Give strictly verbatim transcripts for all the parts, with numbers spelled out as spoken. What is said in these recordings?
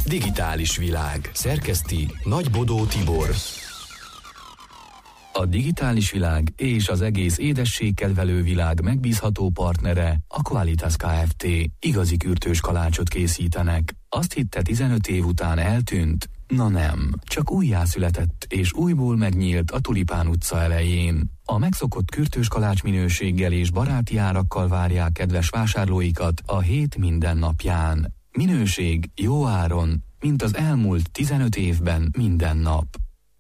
Digitális világ. Szerkeszti Nagy Bodó Tibor. A digitális világ és az egész édességkedvelő világ megbízható partnere a Qualitas Kft. Igazi kürtős kalácsot készítenek. Azt hitte tizenöt év után eltűnt? Na nem, csak újjászületett és újból megnyílt a Tulipán utca elején. A megszokott kürtős kalács minőséggel és baráti árakkal várják kedves vásárlóikat a hét minden napján. Minőség jó áron, mint az elmúlt tizenöt évben minden nap.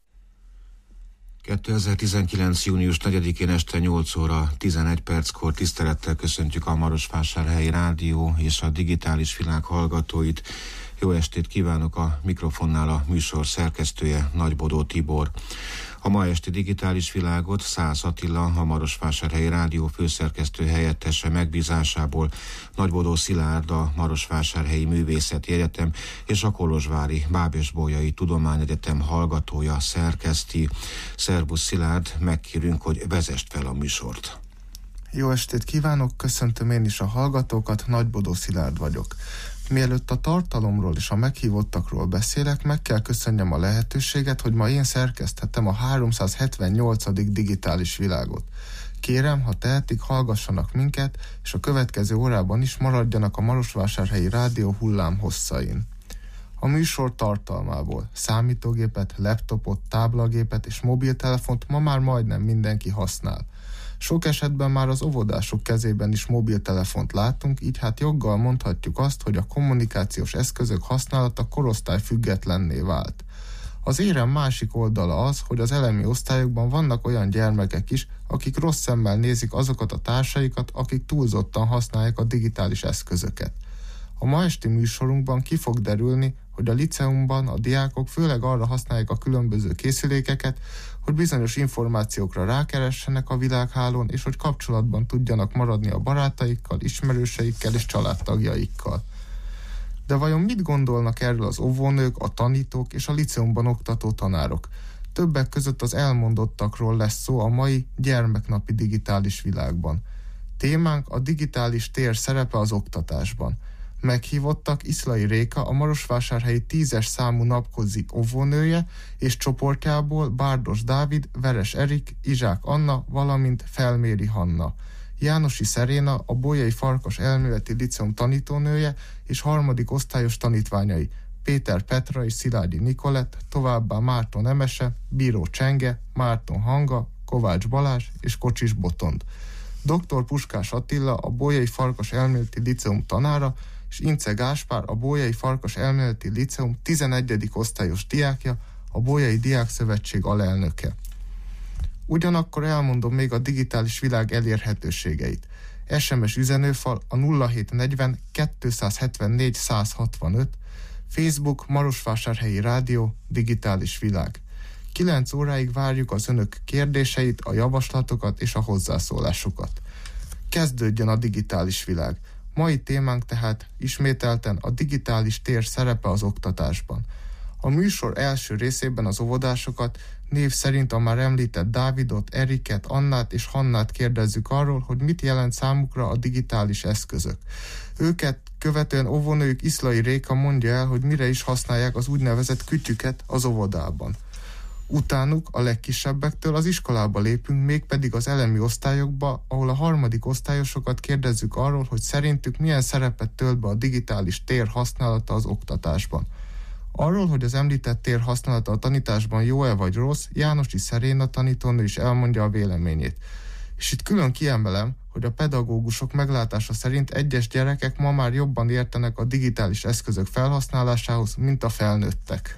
kétezer-tizenkilenc. június negyedikén este nyolc óra tizenegy perckor tisztelettel köszöntjük a Marosvásárhelyi Rádió és a digitális világ hallgatóit. Jó estét kívánok, a mikrofonnál a műsor szerkesztője, Nagy Bodó Tibor. A ma esti digitális világot Szász Attila, a Marosvásárhelyi Rádió főszerkesztő helyettese megbízásából Nagy Bodó Szilárd, a Marosvásárhelyi Művészeti Egyetem és a Kolozsvári Báb és Bolyai Tudományegyetem hallgatója szerkeszti. Szervusz Szilárd, megkérünk, hogy vezest fel a műsort. Jó estét kívánok, köszöntöm én is a hallgatókat, Nagy Bodó Szilárd vagyok. Mielőtt a tartalomról és a meghívottakról beszélek, meg kell köszönjem a lehetőséget, hogy ma én szerkeszthettem a háromszázhetvennyolcadik digitális világot. Kérem, ha tehetik, hallgassanak minket, és a következő órában is maradjanak a Marosvásárhelyi Rádió hullám hosszain. A műsor tartalmából számítógépet, laptopot, táblagépet és mobiltelefont ma már majdnem mindenki használ. Sok esetben már az óvodások kezében is mobiltelefont látunk, így hát joggal mondhatjuk azt, hogy a kommunikációs eszközök használata korosztály függetlenné vált. Az érem másik oldala az, hogy az elemi osztályokban vannak olyan gyermekek is, akik rossz szemmel nézik azokat a társaikat, akik túlzottan használják a digitális eszközöket. A ma esti műsorunkban ki fog derülni, hogy a liceumban a diákok főleg arra használják a különböző készülékeket, hogy bizonyos információkra rákeressenek a világhálón, és hogy kapcsolatban tudjanak maradni a barátaikkal, ismerőseikkel és családtagjaikkal. De vajon mit gondolnak erről az óvónők, a tanítók és a liceumban oktató tanárok? Többek között az elmondottakról lesz szó a mai gyermeknapi digitális világban. Témánk a digitális tér szerepe az oktatásban. Meghívottak Iszlai Réka, a marosvásárhelyi tízes számú napközi óvónője, és csoportjából Bárdos Dávid, Veres Erik, Izsák Anna, valamint Felméri Hanna. Jánosi Szeréna, a Bolyai Farkas Elméleti Liceum tanítónője, és harmadik osztályos tanítványai Péter Petra és Szilágyi Nikolett, továbbá Márton Emese, Bíró Csenge, Márton Hanga, Kovács Balázs és Kocsis Botond. doktor Puskás Attila, a Bolyai Farkas Elméleti Liceum tanára, és Ince Gáspár, a Bolyai Farkas Elméleti Liceum tizenegyedik osztályos diákja, a Bolyai Diákszövetség alelnöke. Ugyanakkor elmondom még a digitális világ elérhetőségeit. es em es üzenőfal a nulla hét negyven kétszázhetvennégy százhatvanöt, Facebook Marosvásárhelyi Rádió digitális világ. kilenc óráig várjuk az önök kérdéseit, a javaslatokat és a hozzászólásokat. Kezdődjön a digitális világ. Mai témánk tehát ismételten a digitális tér szerepe az oktatásban. A műsor első részében az óvodásokat, név szerint a már említett Dávidot, Eriket, Annát és Hannát kérdezzük arról, hogy mit jelent számukra a digitális eszközök. Őket követően óvónőjük Iszlai Réka mondja el, hogy mire is használják az úgynevezett kütyüket az óvodában. Utánuk a legkisebbektől az iskolába lépünk, mégpedig az elemi osztályokba, ahol a harmadik osztályosokat kérdezzük arról, hogy szerintük milyen szerepet tölt be a digitális tér használata az oktatásban. Arról, hogy az említett tér használata a tanításban jó-e vagy rossz, Jánosi Szeréna tanítónő is elmondja a véleményét. És itt külön kiemelem, hogy a pedagógusok meglátása szerint egyes gyerekek ma már jobban értenek a digitális eszközök felhasználásához, mint a felnőttek.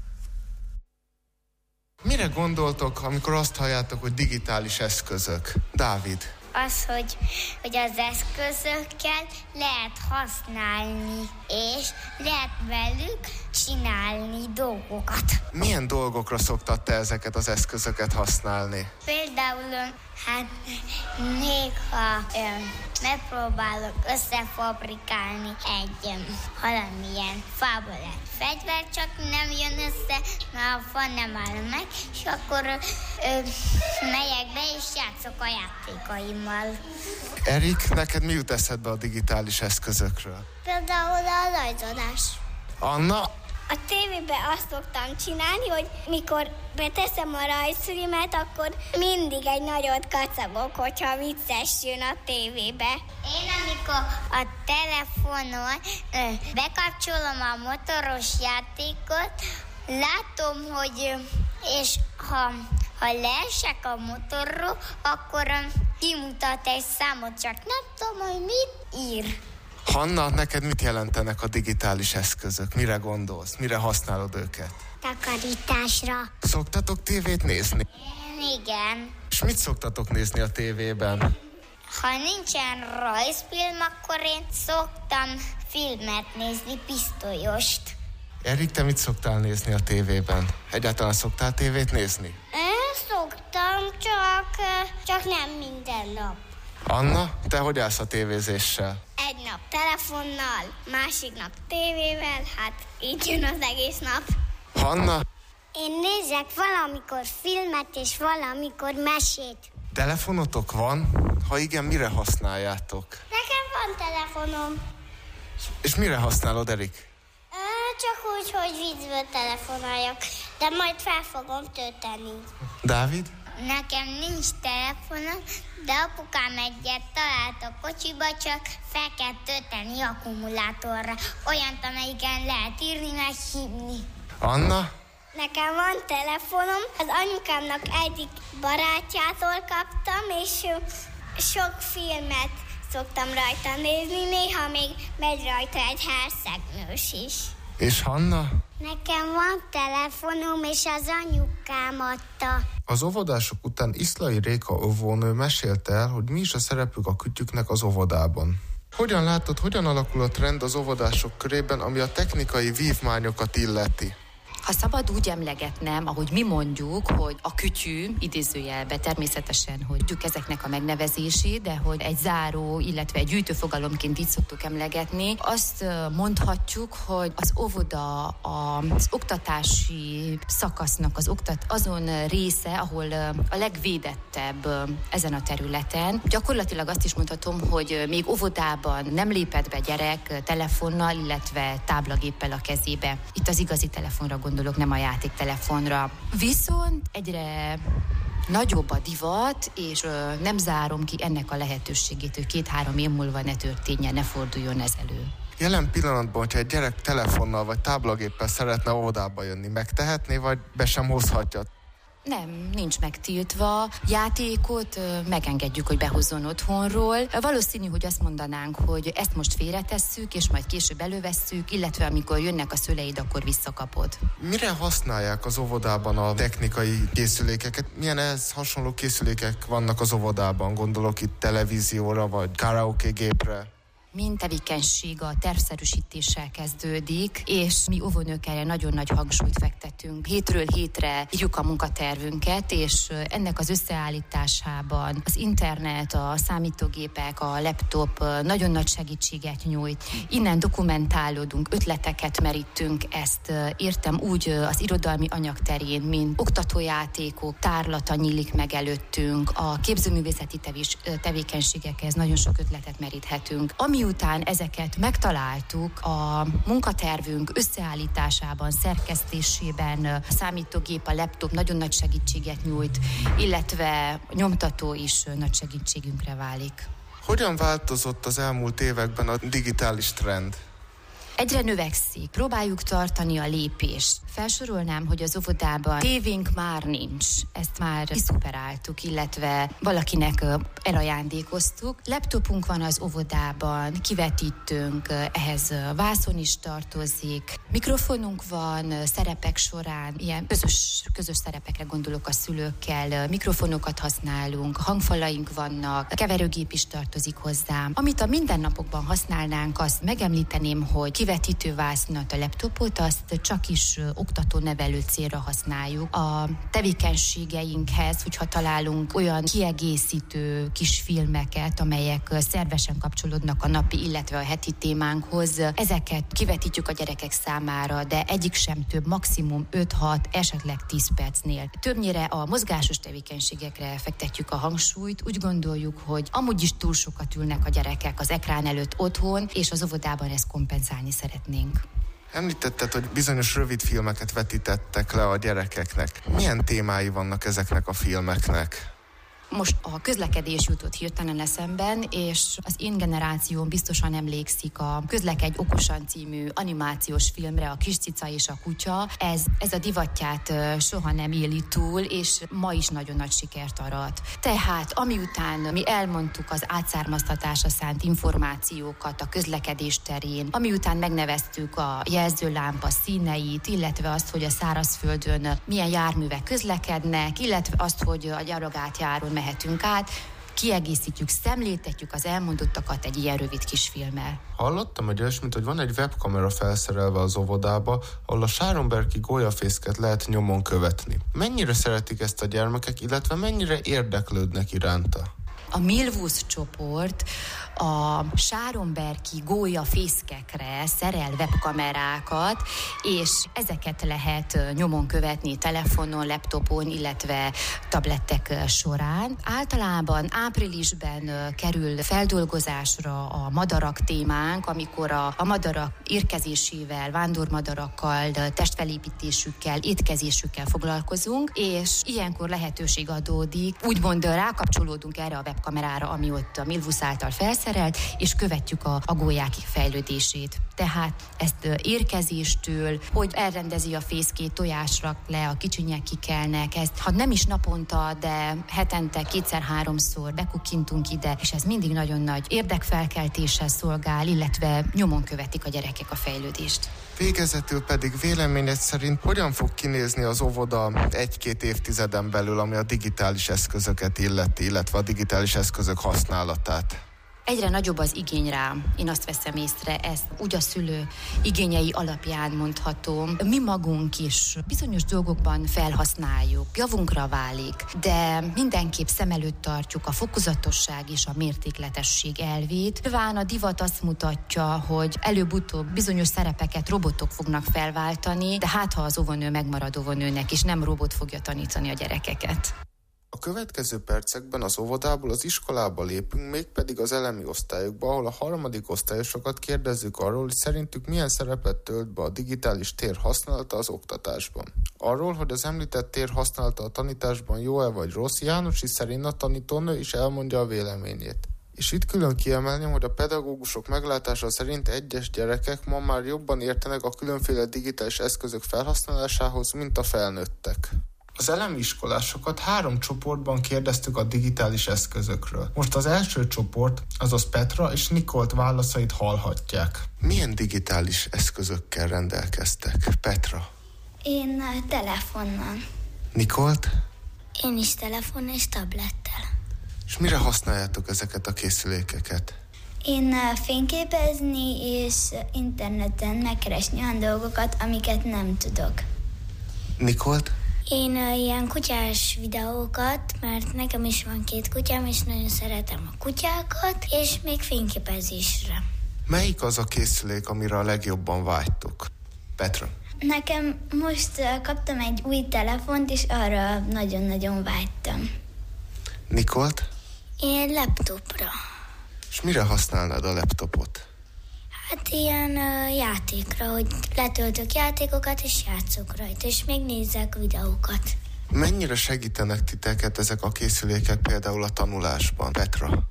Mire gondoltok, amikor azt halljátok, hogy digitális eszközök? Dávid? Az, hogy, hogy az eszközökkel lehet használni, és lehet velük csinálni dolgokat. Milyen dolgokra szoktad te ezeket az eszközöket használni? Például, hát néha öm, megpróbálok összefabrikálni egy öm, valamilyen fából egy fegyver, csak nem jön össze, mert a fa nem áll meg, és akkor öm, megyek be és játszok a játékaimmal. Erik, neked mi jut eszedbe a digitális eszközökről? Például a rajzolás. Anna? A A tévében azt szoktam csinálni, hogy mikor beteszem a rajzfilmet, akkor mindig egy nagyot kacagok, hogyha vicces jön a tévébe. Én amikor a telefonon ö, bekapcsolom a motoros játékot, látom, hogy ö, és ha, ha leesek a motorról, akkor ö, kimutat egy számot, csak nem tudom, hogy mit ír. Hanna, neked mit jelentenek a digitális eszközök? Mire gondolsz? Mire használod őket? Takarításra. Szoktatok tévét nézni? Igen. És mit szoktatok nézni a tévében? Ha nincsen rajzfilm, akkor én szoktam filmet nézni, pisztolyost. Erik, te mit szoktál nézni a tévében? Egyáltalán szoktál tévét nézni? Én szoktam, csak, csak nem minden nap. Anna, te hogy állsz a tévézéssel? Egy nap telefonnal, másik nap tévével, hát így jön az egész nap. Hanna? Én nézek valamikor filmet és valamikor mesét. Telefonotok van? Ha igen, mire használjátok? Nekem van telefonom. És mire használod, Erik? Csak úgy, hogy viccből telefonáljak, de majd fel fogom tölteni. Dávid? Nekem nincs telefonom, de apukám egyet talált a kocsiba, csak fel kell tölteni akkumulátorra. Olyant, amelyiken lehet írni, meg hívni. Anna? Nekem van telefonom, az anyukámnak egyik barátjától kaptam, és sok filmet szoktam rajta nézni, néha még megy rajta egy hercegnős is. És Hanna? Nekem van telefonom, és az anyukám adta. Az óvodások után Iszlai Réka óvónő mesélte el, hogy mi is a szerepük a kütyüknek az óvodában. Hogyan látod, hogyan alakul a trend az óvodások körében, ami a technikai vívmányokat illeti? Ha szabad úgy emlegetnem, ahogy mi mondjuk, hogy a kütyű, idézőjelbe természetesen, hogy tudjuk ezeknek a megnevezését, de hogy egy záró, illetve egy gyűjtőfogalomként így szoktuk emlegetni, azt mondhatjuk, hogy az óvoda az oktatási szakasznak az oktat, azon része, ahol a legvédettebb ezen a területen. Gyakorlatilag azt is mondhatom, hogy még óvodában nem lépett be gyerek telefonnal, illetve táblagéppel a kezébe. Itt az igazi telefonra gondolok, nem a játéktelefonra. Viszont egyre nagyobb a divat, és ö, nem zárom ki ennek a lehetőségét, hogy két-három év múlva ne történjen, ne forduljon ez elő. Jelen pillanatban, hogyha egy gyerek telefonnal vagy táblagéppel szeretne óvodába jönni, megtehetné, vagy be sem hozhatja? Nem, nincs megtiltva. Játékot ö, megengedjük, hogy behozzon otthonról. Valószínű, hogy azt mondanánk, hogy ezt most félretesszük, és majd később elővesszük, illetve amikor jönnek a szüleid, akkor visszakapod. Mire használják az óvodában a technikai készülékeket? Milyen ehhez hasonló készülékek vannak az óvodában? Gondolok itt televízióra, vagy karaoke gépre? Mind tevékenység a tervszerűsítéssel kezdődik, és mi óvónők erre nagyon nagy hangsúlyt fektetünk. Hétről hétre írjuk a munkatervünket, és ennek az összeállításában az internet, a számítógépek, a laptop nagyon nagy segítséget nyújt. Innen dokumentálódunk, ötleteket merítünk, ezt értem úgy az irodalmi anyag terén, mint oktatójátékok, tárlata nyílik meg előttünk, a képzőművészeti tevés, tevékenységekhez nagyon sok ötletet meríthetünk. Ami Miután ezeket megtaláltuk, a munkatervünk összeállításában, szerkesztésében a számítógép, a laptop nagyon nagy segítséget nyújt, illetve a nyomtató is nagy segítségünkre válik. Hogyan változott az elmúlt években a digitális trend? Egyre növekszik. Próbáljuk tartani a lépést. Felsorolnám, hogy az óvodában tévénk már nincs. Ezt már kiszuperáltuk, illetve valakinek elajándékoztuk. Laptopunk van az óvodában, kivetítőnk, ehhez vászon is tartozik. Mikrofonunk van, szerepek során, ilyen közös, közös szerepekre gondolok a szülőkkel, mikrofonokat használunk, hangfalaink vannak, keverőgép is tartozik hozzá. Amit a mindennapokban használnánk, azt megemlíteném, hogy kivetítővásznat, a laptopot, azt csak is oktató-nevelő célra használjuk. A tevékenységeinkhez, hogyha találunk olyan kiegészítő kis filmeket, amelyek szervesen kapcsolódnak a napi, illetve a heti témánkhoz, ezeket kivetítjük a gyerekek számára, de egyik sem több, maximum öt-hat, esetleg tíz percnél. Többnyire a mozgásos tevékenységekre fektetjük a hangsúlyt. Úgy gondoljuk, hogy amúgy is túl sokat ülnek a gyerekek az ekrán előtt otthon, és az óvodában ezt kompenzálni szeretnénk. Említetted, hogy bizonyos rövid filmeket vetítettek le a gyerekeknek. Milyen témái vannak ezeknek a filmeknek? Most a közlekedés jutott hirtelen eszemben, és az én generációm biztosan emlékszik a Közlekedj okosan című animációs filmre, a Kis cica és a kutya. Ez, ez a divatját soha nem éli túl, és ma is nagyon nagy sikert arat. Tehát amiután mi elmondtuk az átszármaztatásra szánt információkat a közlekedés terén, amiután megneveztük a jelzőlámpa színeit, illetve azt, hogy a szárazföldön milyen járművek közlekednek, illetve azt, hogy a Gyarogátjáron mehetünk át, kiegészítjük, szemléltetjük az elmondottakat egy ilyen rövid kis filmmel. Hallottam egy olyasmit, hogy van egy webkamera felszerelve az óvodába, ahol a sáronberki gólyafészket lehet nyomon követni. Mennyire szeretik ezt a gyermekek, illetve mennyire érdeklődnek iránta? A Milvusz csoport a sáronberki gólyafészkekre szerel webkamerákat, és ezeket lehet nyomon követni telefonon, laptopon, illetve tablettek során. Általában áprilisban kerül feldolgozásra a madarak témánk, amikor a, a madarak érkezésével, vándormadarakkal, testfelépítésükkel, étkezésükkel foglalkozunk, és ilyenkor lehetőség adódik, úgymond rákapcsolódunk erre a webkamerára, ami ott a Milvusz által felszerelt, és követjük a, a gólyák fejlődését. Tehát ezt érkezéstől, hogy elrendezi a fészkét, tojásra le, a kicsinyek kikelnek, ezt, ha nem is naponta, de hetente kétszer-háromszor bekukkintunk ide, és ez mindig nagyon nagy érdekfelkeltéssel szolgál, illetve nyomon követik a gyerekek a fejlődést. Végezetül pedig véleményed szerint hogyan fog kinézni az óvoda egy-két évtizeden belül, ami a digitális eszközöket illeti, illetve a digitális eszközök használatát? Egyre nagyobb az igény rá, én azt veszem észre, ezt úgy a szülő igényei alapján mondhatom. Mi magunk is bizonyos dolgokban felhasználjuk, javunkra válik, de mindenképp szem előtt tartjuk a fokozatosság és a mértékletesség elvét. Nyilván a divat azt mutatja, hogy előbb-utóbb bizonyos szerepeket robotok fognak felváltani, de hát ha az óvónő megmarad óvónőnek, és nem robot fogja tanítani a gyerekeket. A következő percekben az óvodából az iskolába lépünk, mégpedig az elemi osztályokba, ahol a harmadik osztályosokat kérdezzük arról, hogy szerintük milyen szerepet tölt be a digitális tér használata az oktatásban. Arról, hogy az említett tér használata a tanításban jó-e vagy rossz, Jánosi szerint a tanítónő is elmondja a véleményét. És itt külön kiemelném, hogy a pedagógusok meglátása szerint egyes gyerekek ma már jobban értenek a különféle digitális eszközök felhasználásához, mint a felnőttek. Az elemi iskolásokat három csoportban kérdeztük a digitális eszközökről. Most az első csoport, azaz Petra és Nikolt válaszait hallhatják. Milyen digitális eszközökkel rendelkeztek, Petra? Én telefonnal. Nikolt? Én is telefon és tablettel. És mire használjátok ezeket a készülékeket? Én fényképezni és interneten megkeresni olyan dolgokat, amiket nem tudok. Nikolt? Én uh, ilyen kutyás videókat, mert nekem is van két kutyám, és nagyon szeretem a kutyákat, és még fényképezésre. Melyik az a készülék, amire a legjobban vágytok? Petra? Nekem most uh, kaptam egy új telefont, és arra nagyon-nagyon vágytam. Nikolt? Én laptopra. És mire használnád a laptopot? Hát ilyen uh, játékra, hogy letöltök játékokat, és játszok rajta, és még nézek videókat. Mennyire segítenek titeket ezek a készülékek például a tanulásban, Petra?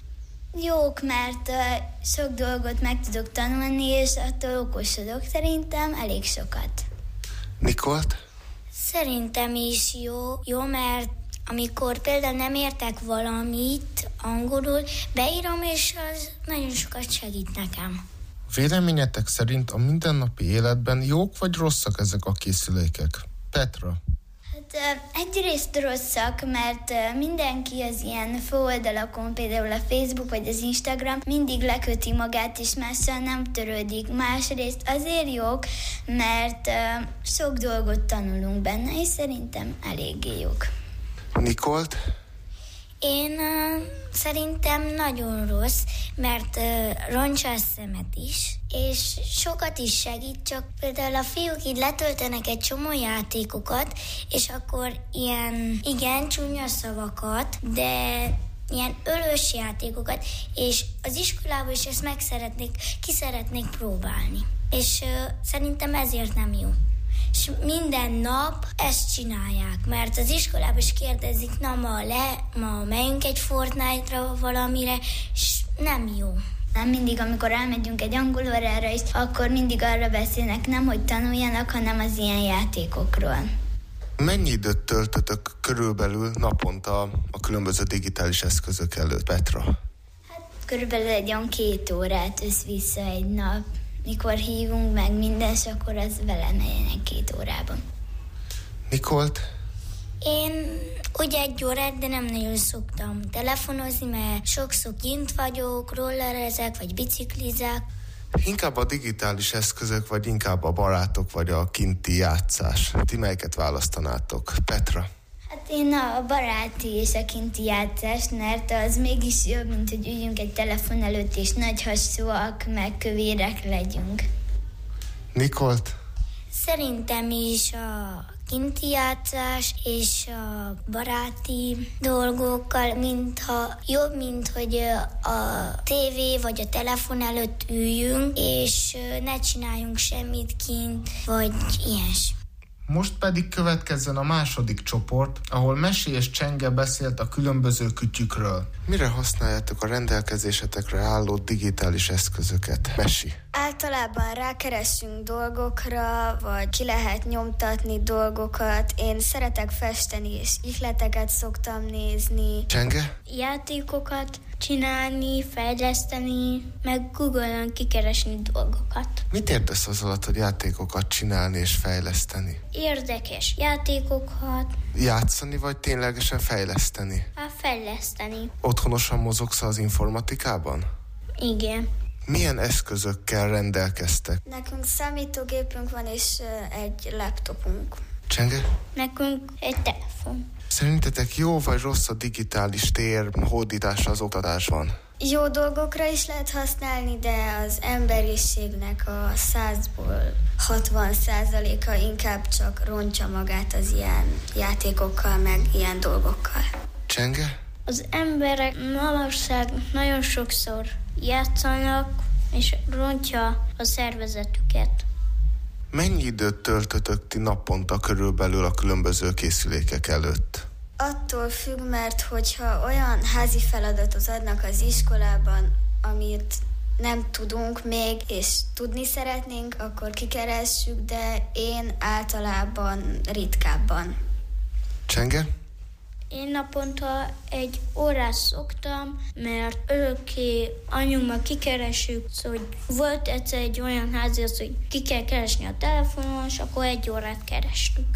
Jók, mert uh, sok dolgot meg tudok tanulni, és attól okosodok. Szerintem elég sokat. Nikolt? Szerintem is jó, jó, mert amikor például nem értek valamit angolul, beírom, és az nagyon sokat segít nekem. Véleményetek szerint a mindennapi életben jók vagy rosszak ezek a készülékek? Petra? Hát egyrészt rosszak, mert mindenki az ilyen főoldalakon, például a Facebook vagy az Instagram mindig leköti magát, és mással nem törődik. Másrészt azért jók, mert sok dolgot tanulunk benne, és szerintem eléggé jók. Nikolt? Én uh, szerintem nagyon rossz, mert uh, rontsa a szemet is, és sokat is segít, csak például a fiúk így letöltenek egy csomó játékokat, és akkor ilyen, igen, csúnya szavakat, de ilyen ölős játékokat, és az iskolában is ezt meg szeretnék, ki szeretnék próbálni. És uh, szerintem ezért nem jó. És minden nap ezt csinálják, mert az iskolában is kérdezik, na ma, le, ma megyünk egy Fortnite-ra valamire, és nem jó. Nem mindig, amikor elmegyünk egy angolórára is, akkor mindig arra beszélnek, nem hogy tanuljanak, hanem az ilyen játékokról. Mennyi időt töltötök körülbelül naponta a különböző digitális eszközök előtt, Petra? Hát körülbelül egy olyan két órát össz-vissza egy nap. Mikor hívunk meg minden, és akkor az vele megynek két órában. Nikolt? Én ugye egy órát, de nem nagyon szoktam telefonozni, mert sokszor kint vagyok, rollerezek, vagy biciklizek. Inkább a digitális eszközök, vagy inkább a barátok, vagy a kinti játszás? Ti melyiket választanátok? Petra? Hát én a baráti és a kinti játszást, mert az mégis jobb, mint hogy üljünk egy telefon előtt, és nagy hasúak, meg kövérek legyünk. Nikolt? Szerintem is a kinti játszás és a baráti dolgokkal, mintha jobb, mint hogy a tévé vagy a telefon előtt üljünk, és ne csináljunk semmit kint, vagy ilyes. Most pedig következzen a második csoport, ahol Mesi és Csenge beszélt a különböző kütyükről. Mire használjátok a rendelkezésetekre álló digitális eszközöket? Mesi. Általában rákeressünk dolgokra, vagy ki lehet nyomtatni dolgokat. Én szeretek festeni, és ihleteket szoktam nézni. Csenge? Játékokat csinálni, fejleszteni, meg Google-on kikeresni dolgokat. Mit értesz az alatt, hogy játékokat csinálni és fejleszteni? Érdekes játékokat. Játszani, vagy ténylegesen fejleszteni? Hát fejleszteni. Otthonosan mozogsz az informatikában? Igen. Milyen eszközökkel rendelkeztek? Nekünk számítógépünk van, és egy laptopunk. Csenge? Nekünk egy telefon. Szerintetek jó vagy rossz a digitális tér hódítása az oktatásban? Jó dolgokra is lehet használni, de az emberiségnek a százból hatvan százaléka inkább csak rontja magát az ilyen játékokkal, meg ilyen dolgokkal. Csenge? Az emberek manapság nagyon sokszor játszanak, és rontja a szervezetüket. Mennyi időt töltötök ti naponta körülbelül a különböző készülékek előtt? Attól függ, mert hogyha olyan házi feladatot adnak az iskolában, amit nem tudunk még, és tudni szeretnénk, akkor kikeressük, de én általában ritkábban. Csenge? Én naponta egy órát szoktam, mert örökké anyummal kikeresünk, szóval volt egyszer egy olyan házi, hogy ki kell keresni a telefonon, és akkor egy órát kerestük.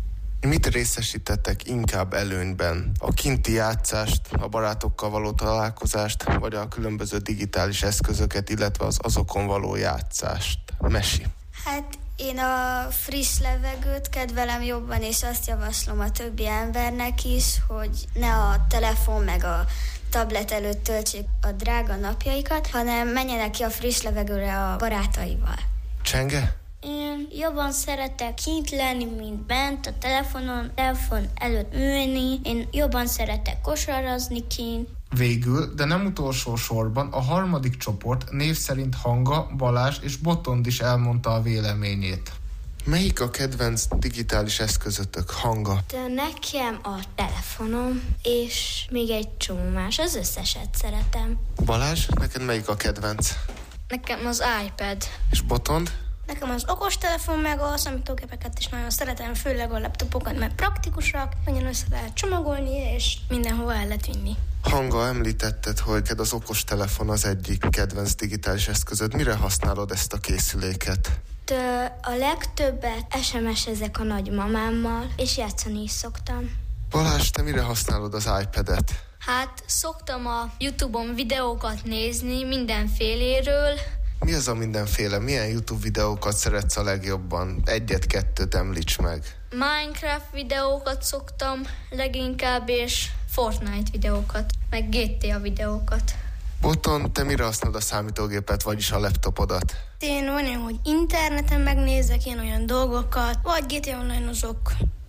Mit részesítettek inkább előnyben? A kinti játszást, a barátokkal való találkozást, vagy a különböző digitális eszközöket, illetve az azokon való játszást? Mesi. Hát én a friss levegőt kedvelem jobban, és azt javaslom a többi embernek is, hogy ne a telefon meg a tablet előtt töltsék a drága napjaikat, hanem menjenek ki a friss levegőre a barátaival. Csenge? Én jobban szeretek kint lenni, mint bent, a telefonon, telefon előtt ülni. Én jobban szeretek kosarazni kint. Végül, de nem utolsó sorban, a harmadik csoport név szerint Hanga, Balázs és Botond is elmondta a véleményét. Melyik a kedvenc digitális eszközötök, Hanga? De nekem a telefonom, és még egy csomó más, az összeset szeretem. Balázs, neked melyik a kedvenc? Nekem az iPad. És Botond? Nekem az okostelefon, meg a számítógépeket is nagyon szeretem, főleg a laptopokat, mert praktikusak, nagyon össze lehet csomagolni, és mindenhova el lehet vinni. Hanga, említetted, hogy neked az okostelefon az egyik kedvenc digitális eszközöd. Mire használod ezt a készüléket? De a legtöbbet es em es-ezek a nagymamámmal, és játszani is szoktam. Balázs, te mire használod az iPad-et? Hát szoktam a YouTube-on videókat nézni mindenféléről. Mi az a mindenféle? Milyen YouTube videókat szeretsz a legjobban? Egyet-kettőt említs meg. Minecraft videókat szoktam leginkább, és Fortnite videókat, meg gé té á videókat. Boton, te mire használod a számítógépet, vagyis a laptopodat? Én olyan, hogy interneten megnézek ilyen olyan dolgokat, vagy gé té á online-ozok.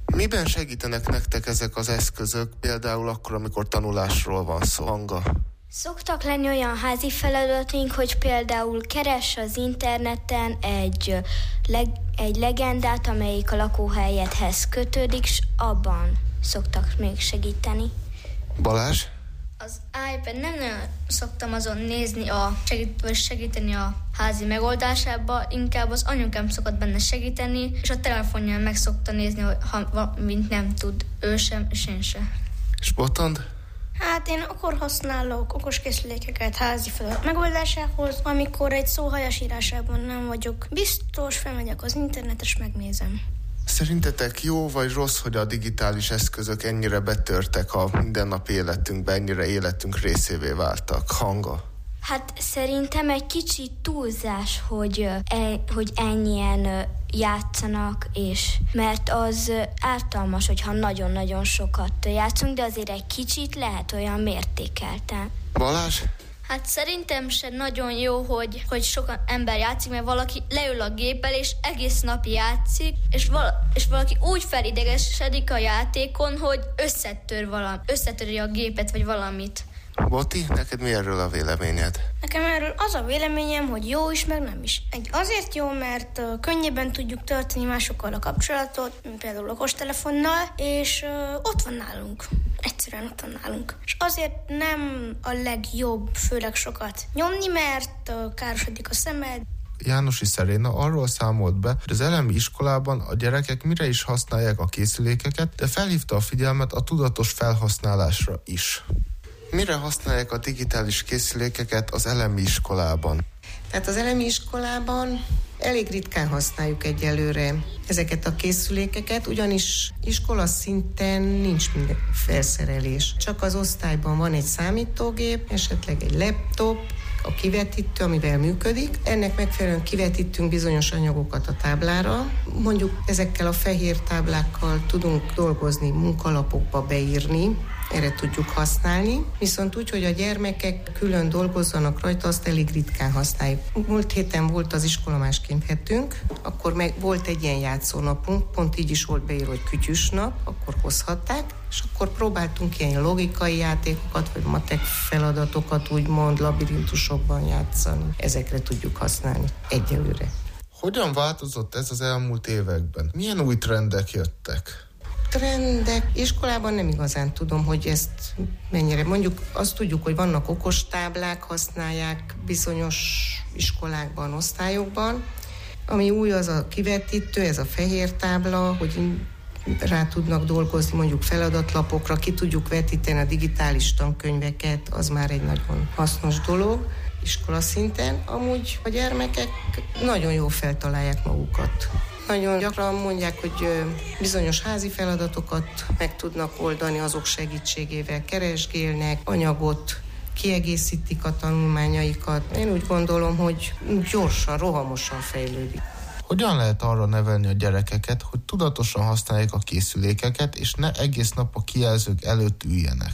Miben segítenek nektek ezek az eszközök, például akkor, amikor tanulásról van szó? Hanga? Szoktak lenni olyan házi feladataink, hogy például keres az interneten egy, leg, egy legendát, amelyik a lakóhelyedhez kötődik, és abban szoktak még segíteni. Balázs? Az iPad nem nagyon szoktam azon nézni, a segít, vagy segíteni a házi megoldásába, inkább az anyukám szokott benne segíteni, és a telefonján meg szokta nézni, ha valamint nem tud ő sem, és én sem. És Botond? Hát én akkor használok okos készülékeket házi feladat megoldásához, amikor egy szó helyesírásában nem vagyok biztos, felmegyek az internetre és megnézem. Szerintetek jó vagy rossz, hogy a digitális eszközök ennyire betörtek a mindennapi életünkbe, ennyire életünk részévé váltak? Hanga? Hát szerintem egy kicsit túlzás, hogy, e, hogy ennyien játszanak, és mert az ártalmas, hogyha nagyon-nagyon sokat játszunk, de azért egy kicsit lehet olyan mértékelten. Balázs? Hát szerintem se nagyon jó, hogy, hogy sok ember játszik, mert valaki leül a géppel, és egész nap játszik, és, vala, és valaki úgy felidegesedik a játékon, hogy összetör valami, összetöri a gépet, vagy valamit. Boti, neked mi erről a véleményed? Nekem erről az a véleményem, hogy jó is, meg nem is. Egy azért jó, mert uh, könnyebben tudjuk tölteni másokkal a kapcsolatot, mint például okostelefonnal, és uh, ott van nálunk. Egyszerűen ott van nálunk. És azért nem a legjobb, főleg sokat nyomni, mert uh, károsodik a szemed. Jánosi Szeréna arról számolt be, hogy az elemi iskolában a gyerekek mire is használják a készülékeket, de felhívta a figyelmet a tudatos felhasználásra is. Mire használják a digitális készülékeket az elemi iskolában? Tehát az elemi iskolában elég ritkán használjuk egyelőre ezeket a készülékeket, ugyanis iskola szinten nincs minden felszerelés. Csak az osztályban van egy számítógép, esetleg egy laptop, a kivetítő, amivel működik. Ennek megfelelően kivetítünk bizonyos anyagokat a táblára. Mondjuk ezekkel a fehér táblákkal tudunk dolgozni, munkalapokba beírni, erre tudjuk használni, viszont úgy, hogy a gyermekek külön dolgozzanak rajta, azt elég ritkán használjuk. Múlt héten volt az iskola másként hetünk, akkor meg volt egy ilyen játszónapunk, pont így is volt beírva, hogy kütyűs nap, akkor hozhatták, és akkor próbáltunk ilyen logikai játékokat, vagy matek feladatokat úgymond labirintusokban játszani. Ezekre tudjuk használni egyelőre. Hogyan változott ez az elmúlt években? Milyen új trendek jöttek? Trendek. Iskolában nem igazán tudom, hogy ezt mennyire. Mondjuk azt tudjuk, hogy vannak okostáblák, használják bizonyos iskolákban, osztályokban. Ami új, az a kivetítő, ez a fehér tábla, hogy rá tudnak dolgozni mondjuk feladatlapokra, ki tudjuk vetíteni a digitális tankönyveket, az már egy nagyon hasznos dolog iskola szinten. Amúgy a gyermekek nagyon jól feltalálják magukat. Nagyon gyakran mondják, hogy bizonyos házi feladatokat meg tudnak oldani, azok segítségével keresgélnek, anyagot, kiegészítik a tanulmányaikat. Én úgy gondolom, hogy gyorsan, rohamosan fejlődik. Hogyan lehet arra nevelni a gyerekeket, hogy tudatosan használják a készülékeket, és ne egész nap a kijelzők előtt üljenek?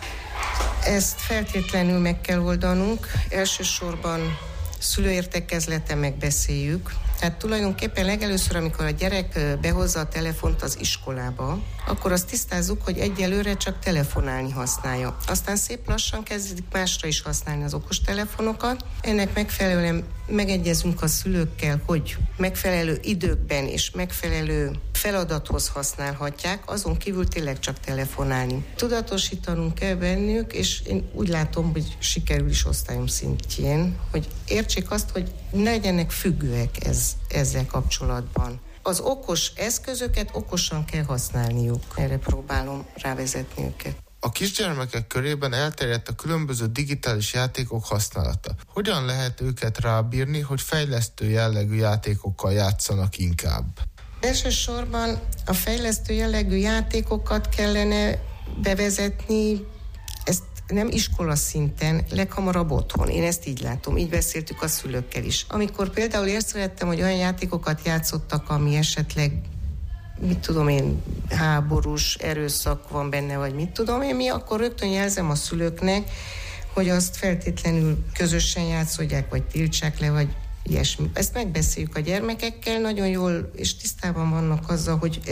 Ezt feltétlenül meg kell oldanunk. Elsősorban szülőértekezleten megbeszéljük. Tehát tulajdonképpen legelőször, amikor a gyerek behozza a telefont az iskolába, akkor azt tisztázzuk, hogy egyelőre csak telefonálni használja. Aztán szép lassan kezdik másra is használni az okostelefonokat. Ennek megfelelően megegyezünk a szülőkkel, hogy megfelelő időkben és megfelelő feladathoz használhatják, azon kívül tényleg csak telefonálni. Tudatosítanunk kell bennük, és én úgy látom, hogy sikerül is osztályom szintjén, hogy értsék azt, hogy ne legyenek függőek ez, ezzel kapcsolatban. Az okos eszközöket okosan kell használniuk. Erre próbálom rávezetni őket. A kisgyermekek körében elterjedt a különböző digitális játékok használata. Hogyan lehet őket rábírni, hogy fejlesztő jellegű játékokkal játszanak inkább? Elsősorban a fejlesztő jellegű játékokat kellene bevezetni, ezt nem iskola szinten, leghamarabb otthon. Én ezt így látom, így beszéltük a szülőkkel is. Amikor például észrevettem, hogy olyan játékokat játszottak, ami esetleg, mit tudom én, háborús erőszak van benne, vagy mit tudom én mi, akkor rögtön jelzem a szülőknek, hogy azt feltétlenül közösen játszodják, vagy tiltsák le, vagy ilyesmi. Ezt megbeszéljük a gyermekekkel, nagyon jól és tisztában vannak azzal, hogy ez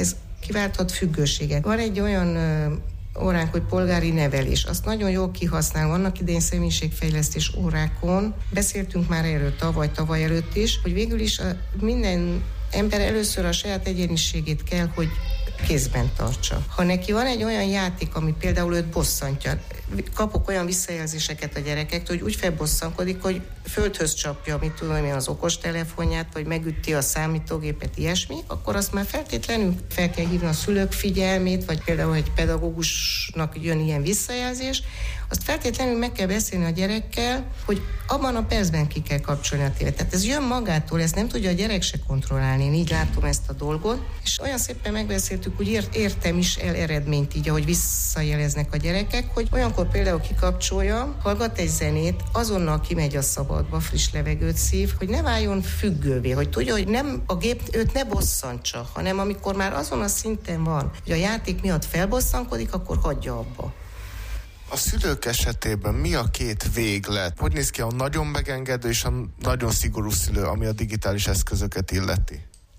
kiválthat függőséget. Van egy olyan óránk, hogy polgári nevelés. Azt nagyon jól kihasználom. Annak idején személyiségfejlesztés órákon beszéltünk már erről tavaly, tavaly előtt is, hogy végül is a, minden ember először a saját egyéniségét kell, hogy kézben tartsa. Ha neki van egy olyan játék, ami például őt bosszantja, kapok olyan visszajelzéseket a gyerekektől, hogy úgy felbosszankodik, hogy földhöz csapja, mit tudom én, az okostelefonját, vagy megütti a számítógépet, ilyesmi, akkor azt már feltétlenül fel kell hívni a szülők figyelmét, vagy például egy pedagógusnak jön ilyen visszajelzés, azt feltétlenül meg kell beszélni a gyerekkel, hogy abban a percben ki kell kapcsolni a tévét. Tehát ez jön magától, ezt nem tudja a gyerek se kontrollálni. Én így látom ezt a dolgot, és olyan szépen megbeszéltük, hogy ért, értem is el eredményt így, ahogy visszajeleznek a gyerekek, hogy olyankor például kikapcsolja, hallgat egy zenét, azonnal kimegy a szabadba, friss levegőt szív, hogy ne váljon függővé, hogy tudja, hogy nem a gép őt ne bosszantsa, hanem amikor már azon a szinten van, hogy a játék miatt felbosszankodik, akkor hagyja abba. A szülők esetében mi a két véglet? Hogy néz ki a nagyon megengedő és a nagyon szigorú szülő, ami a digitális eszközöket illeti?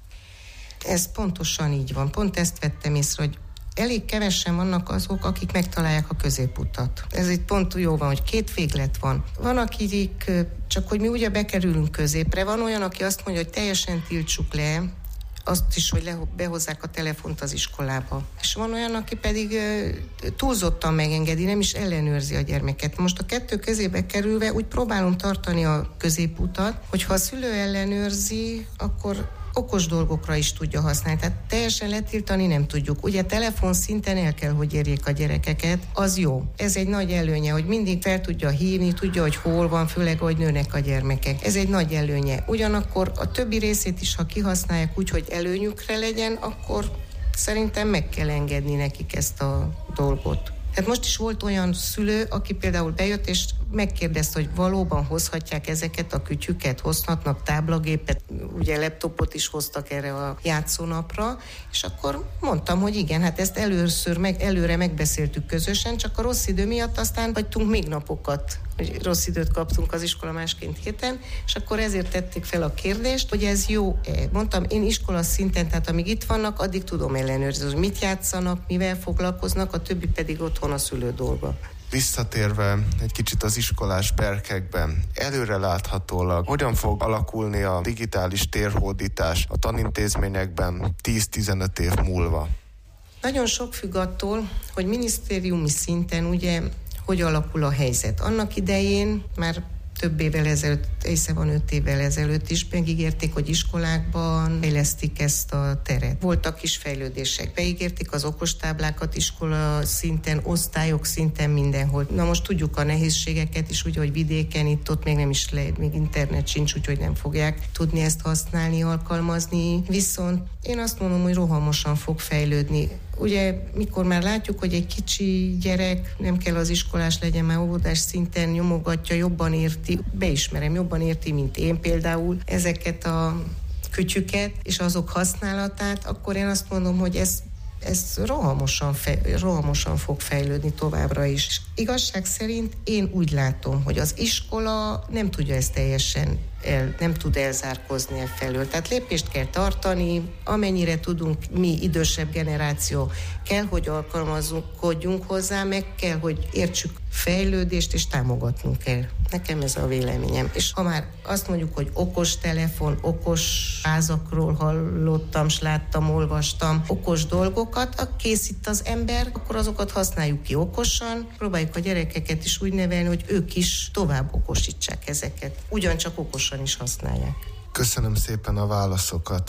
Ez pontosan így van. Pont ezt vettem észre, hogy elég kevesen vannak azok, akik megtalálják a középutat. Ez itt pont jó van, hogy két véglet van. Van, akik csak, hogy mi ugye bekerülünk középre, van olyan, aki azt mondja, hogy teljesen tiltsuk le, azt is, hogy le, behozzák a telefont az iskolába. És van olyan, aki pedig e, túlzottan megengedi, nem is ellenőrzi a gyermeket. Most a kettő közébe kerülve úgy próbálom tartani a középutat, hogyha a szülő ellenőrzi, akkor okos dolgokra is tudja használni. Tehát teljesen letiltani nem tudjuk. Ugye telefon szinten el kell, hogy érjék a gyerekeket, az jó. Ez egy nagy előnye, hogy mindig fel tudja hívni, tudja, hogy hol van, főleg, hogy nőnek a gyermekek. Ez egy nagy előnye. Ugyanakkor a többi részét is, ha kihasználják úgy, hogy előnyükre legyen, akkor szerintem meg kell engedni nekik ezt a dolgot. Tehát most is volt olyan szülő, aki például bejött, és megkérdezte, hogy valóban hozhatják ezeket a kütyüket, hozhatnak táblagépet, ugye laptopot is hoztak erre a játszónapra, és akkor mondtam, hogy igen, hát ezt először meg, előre megbeszéltük közösen, csak a rossz idő miatt aztán hagytunk még napokat, hogy rossz időt kaptunk az iskola másként héten, és akkor ezért tették fel a kérdést, hogy ez jó-e. Mondtam, én iskola szinten, tehát amíg itt vannak, addig tudom ellenőrizni, hogy mit játszanak, mivel foglalkoznak, a többi pedig otthon a szülő dolga. Visszatérve egy kicsit az iskolás berkekben, előreláthatólag hogyan fog alakulni a digitális térhódítás a tanintézményekben tíz-tizenöt év múlva? Nagyon sok függ attól, hogy minisztériumi szinten ugye hogy alakul a helyzet. Annak idején már több évvel ezelőtt, hiszen van öt évvel ezelőtt is megígérték, hogy iskolákban fejlesztik ezt a teret. Voltak is fejlődések. Beígérték az okostáblákat iskola szinten, osztályok szinten, mindenhol. Na most tudjuk a nehézségeket is, úgy, hogy vidéken, itt ott még nem is lehet, még internet sincs, úgyhogy nem fogják tudni ezt használni, alkalmazni. Viszont én azt mondom, hogy rohamosan fog fejlődni. Ugye, mikor már látjuk, hogy egy kicsi gyerek, nem kell az iskolás legyen, már óvodás szinten nyomogatja, jobban érti, beismerem, jobban érti, mint én például ezeket a kütyüket, és azok használatát, akkor én azt mondom, hogy ez, ez rohamosan, fej, rohamosan fog fejlődni továbbra is. És igazság szerint én úgy látom, hogy az iskola nem tudja ezt teljesen El, nem tud elzárkozni e felől. Tehát lépést kell tartani, amennyire tudunk mi, idősebb generáció, kell, hogy alkalmazkodjunk hozzá, meg kell, hogy értsük fejlődést, és támogatnunk kell. Nekem ez a véleményem. És ha már azt mondjuk, hogy okos telefon, okos házakról hallottam, s láttam, olvastam, okos dolgokat, a készít az ember, akkor azokat használjuk ki okosan, próbáljuk a gyerekeket is úgy nevelni, hogy ők is tovább okosítsák ezeket. Ugyancsak okosan is használják. Köszönöm szépen a válaszokat.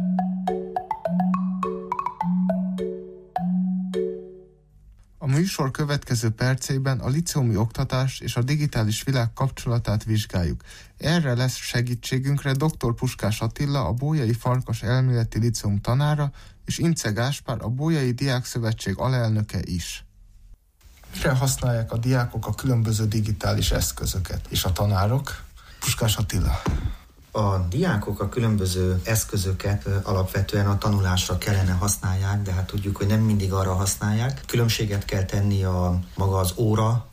A műsor következő perceiben a liceumi oktatás és a digitális világ kapcsolatát vizsgáljuk. Erre lesz segítségünkre dr. Puskás Attila, a Bolyai Farkas Elméleti Liceum tanára, és Ince Gáspár, a Bolyai Diákszövetség alelnöke is. Mire használják a diákok a különböző digitális eszközöket, és a tanárok? Puskás Attila. A diákok a különböző eszközöket alapvetően a tanulásra kellene használják, de hát tudjuk, hogy nem mindig arra használják. Különbséget kell tenni a maga az óra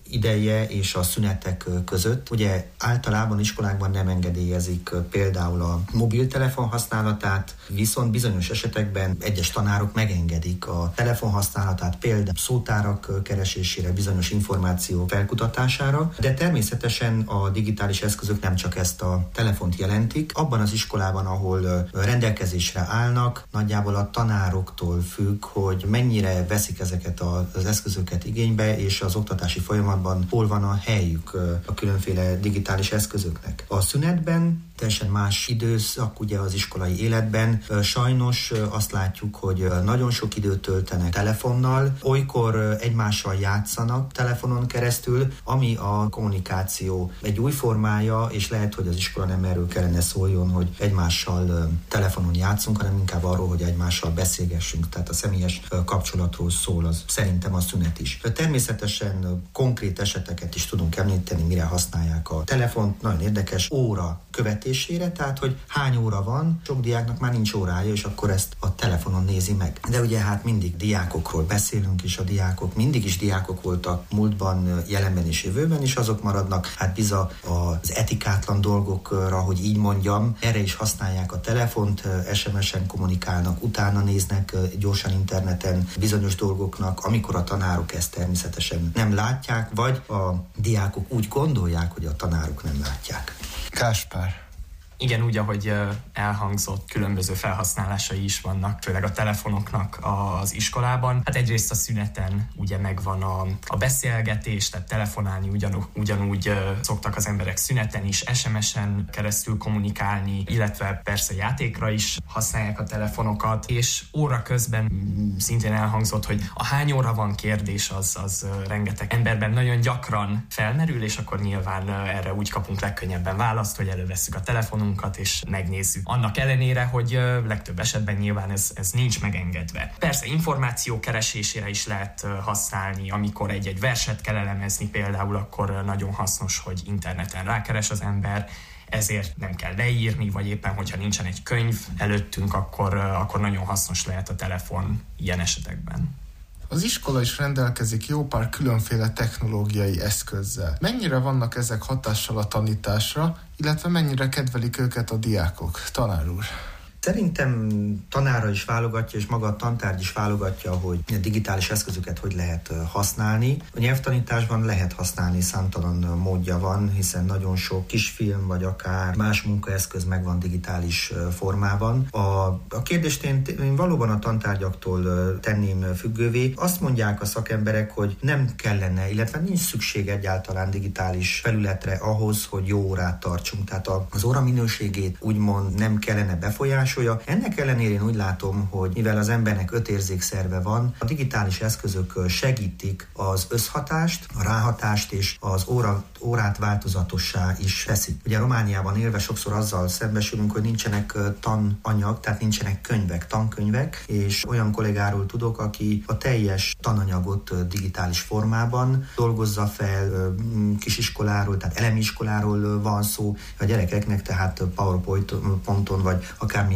ideje és a szünetek között. Ugye általában iskolákban nem engedélyezik például a mobiltelefon használatát, viszont bizonyos esetekben egyes tanárok megengedik a telefon használatát, például szótárak keresésére, bizonyos információ felkutatására, de természetesen a digitális eszközök nem csak ezt a telefont jelentik. Abban az iskolában, ahol rendelkezésre állnak, nagyjából a tanároktól függ, hogy mennyire veszik ezeket az eszközöket igénybe, és az oktatási folyamatban hol van a helyük a különféle digitális eszközöknek. A szünetben teljesen más időszak ugye az iskolai életben. Sajnos azt látjuk, hogy nagyon sok időt töltenek telefonnal, olykor egymással játszanak telefonon keresztül, ami a kommunikáció egy új formája, és lehet, hogy az iskola nem erről kellene szóljon, hogy egymással telefonon játszunk, hanem inkább arról, hogy egymással beszélgessünk, tehát a személyes kapcsolatról szól az szerintem a szünet is. Természetesen konkrét eseteket is tudunk említeni, mire használják a telefont, nagyon érdekes, óra követésére, tehát hogy hány óra van, sok diáknak már nincs órája, és akkor ezt a telefonon nézi meg. De ugye hát mindig diákokról beszélünk, és a diákok mindig is diákok voltak múltban, jelenben és jövőben, és azok maradnak, hát biza az etikátlan dolgokra, hogy így mondjam, erre is használják a telefont, es em es-en kommunikálnak, utána néznek gyorsan interneten bizonyos dolgoknak, amikor a tanárok ezt természetesen nem látják, vagy a diákok úgy gondolják, hogy a tanárok nem látják. Gáspár. Igen, úgy, ahogy elhangzott, különböző felhasználásai is vannak, főleg a telefonoknak az iskolában. Hát egyrészt a szüneten ugye megvan a, a beszélgetés, tehát telefonálni ugyanúgy, ugyanúgy szoktak az emberek szüneten is, es em es-en keresztül kommunikálni, illetve persze játékra is használják a telefonokat, és óra közben szintén elhangzott, hogy a hány óra van kérdés, az, az rengeteg emberben nagyon gyakran felmerül, és akkor nyilván erre úgy kapunk legkönnyebben választ, hogy elővesszük a telefonunkat, és megnézzük. Annak ellenére, hogy legtöbb esetben nyilván ez, ez nincs megengedve. Persze információ keresésére is lehet használni, amikor egy-egy verset kell elemezni például, akkor nagyon hasznos, hogy interneten rákeres az ember, ezért nem kell leírni, vagy éppen, hogyha nincsen egy könyv előttünk, akkor, akkor nagyon hasznos lehet a telefon ilyen esetekben. Az iskola is rendelkezik jó pár különféle technológiai eszközzel. Mennyire vannak ezek hatással a tanításra, illetve mennyire kedvelik őket a diákok? Tanár úr. Szerintem tanára is válogatja, és maga a tantárgy is válogatja, hogy a digitális eszközöket hogy lehet használni. A nyelvtanításban lehet használni, számtalan módja van, hiszen nagyon sok kisfilm, vagy akár más munkaeszköz megvan digitális formában. A, a kérdést én, én valóban a tantárgyaktól tenném függővé. Azt mondják a szakemberek, hogy nem kellene, illetve nincs szükség egyáltalán digitális felületre ahhoz, hogy jó órát tartsunk. Tehát az óra minőségét úgymond nem kellene befolyásolni. Ennek ellenére én úgy látom, hogy mivel az embernek öt érzékszerve van, a digitális eszközök segítik az összhatást, a ráhatást és az óra, órát változatossá is teszik. Ugye Romániában élve sokszor azzal szembesülünk, hogy nincsenek tananyag, tehát nincsenek könyvek, tankönyvek, és olyan kollégáról tudok, aki a teljes tananyagot digitális formában dolgozza fel, kisiskoláról, tehát elemi iskoláról van szó, a gyerekeknek tehát PowerPoint-ponton vagy akármilyen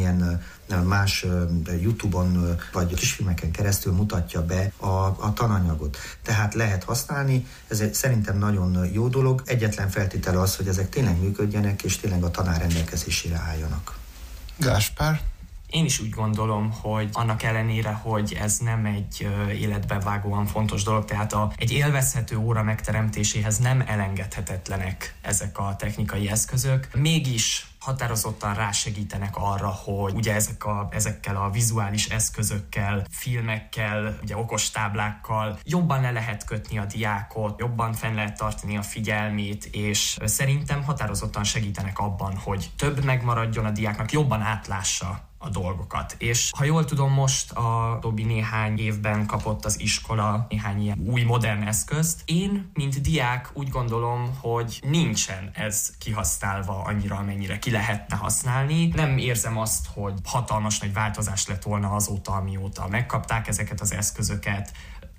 más YouTube-on vagy kisfilmeken keresztül mutatja be a, a tananyagot. Tehát lehet használni, ez egy, szerintem nagyon jó dolog. Egyetlen feltétele az, hogy ezek tényleg működjenek, és tényleg a tanár rendelkezésére álljanak. Gáspár? Én is úgy gondolom, hogy annak ellenére, hogy ez nem egy életbe vágóan fontos dolog, tehát a, egy élvezhető óra megteremtéséhez nem elengedhetetlenek ezek a technikai eszközök, mégis határozottan rásegítenek arra, hogy ugye ezek a, ezekkel a vizuális eszközökkel, filmekkel, ugye okostáblákkal jobban le lehet kötni a diákot, jobban fenn lehet tartani a figyelmét, és szerintem határozottan segítenek abban, hogy több megmaradjon a diáknak, jobban átlássa a dolgokat. És ha jól tudom, most a Tobi néhány évben kapott az iskola néhány ilyen új modern eszközt. Én, mint diák úgy gondolom, hogy nincsen ez kihasználva annyira, amennyire ki lehetne használni. Nem érzem azt, hogy hatalmas nagy változás lett volna azóta, amióta megkapták ezeket az eszközöket.